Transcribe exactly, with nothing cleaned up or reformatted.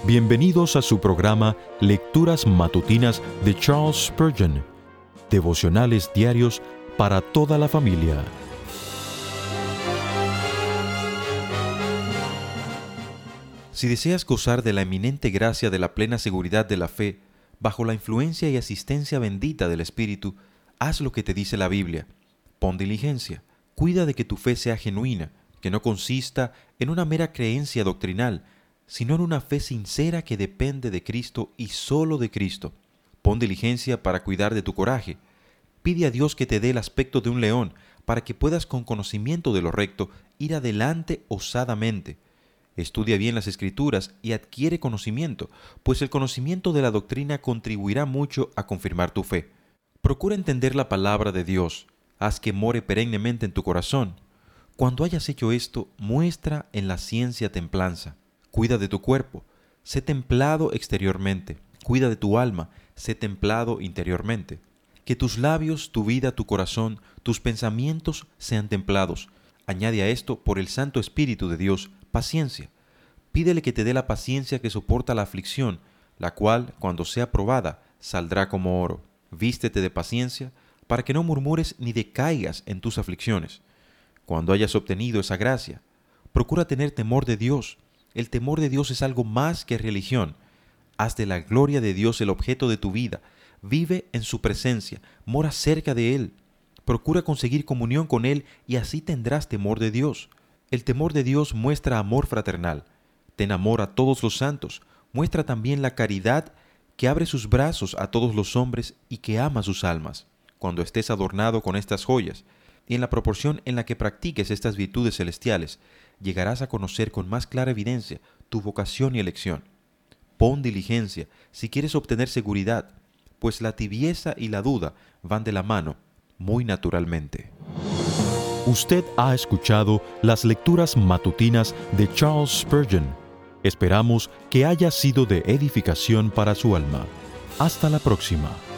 Bienvenidos a su programa Lecturas Matutinas de Charles Spurgeon, devocionales diarios para toda la familia. Si deseas gozar de la eminente gracia de la plena seguridad de la fe, bajo la influencia y asistencia bendita del Espíritu, haz lo que te dice la Biblia. Pon diligencia, cuida de que tu fe sea genuina, que no consista en una mera creencia doctrinal, sino en una fe sincera que depende de Cristo y solo de Cristo. Pon diligencia para cuidar de tu coraje. Pide a Dios que te dé el aspecto de un león, para que puedas con conocimiento de lo recto ir adelante osadamente. Estudia bien las Escrituras y adquiere conocimiento, pues el conocimiento de la doctrina contribuirá mucho a confirmar tu fe. Procura entender la palabra de Dios. Haz que more perennemente en tu corazón. Cuando hayas hecho esto, muestra en la ciencia templanza. Cuida de tu cuerpo, sé templado exteriormente. Cuida de tu alma, sé templado interiormente. Que tus labios, tu vida, tu corazón, tus pensamientos sean templados. Añade a esto, por el Santo Espíritu de Dios, paciencia. Pídele que te dé la paciencia que soporta la aflicción, la cual, cuando sea probada, saldrá como oro. Vístete de paciencia, para que no murmures ni decaigas en tus aflicciones. Cuando hayas obtenido esa gracia, procura tener temor de Dios. El temor de Dios es algo más que religión. Haz de la gloria de Dios el objeto de tu vida. Vive en su presencia, mora cerca de Él. Procura conseguir comunión con Él y así tendrás temor de Dios. El temor de Dios muestra amor fraternal. Ten amor a todos los santos. Muestra también la caridad que abre sus brazos a todos los hombres y que ama sus almas. Cuando estés adornado con estas joyas, y en la proporción en la que practiques estas virtudes celestiales, llegarás a conocer con más clara evidencia tu vocación y elección. Pon diligencia si quieres obtener seguridad, pues la tibieza y la duda van de la mano muy naturalmente. Usted ha escuchado las lecturas matutinas de Charles Spurgeon. Esperamos que haya sido de edificación para su alma. Hasta la próxima.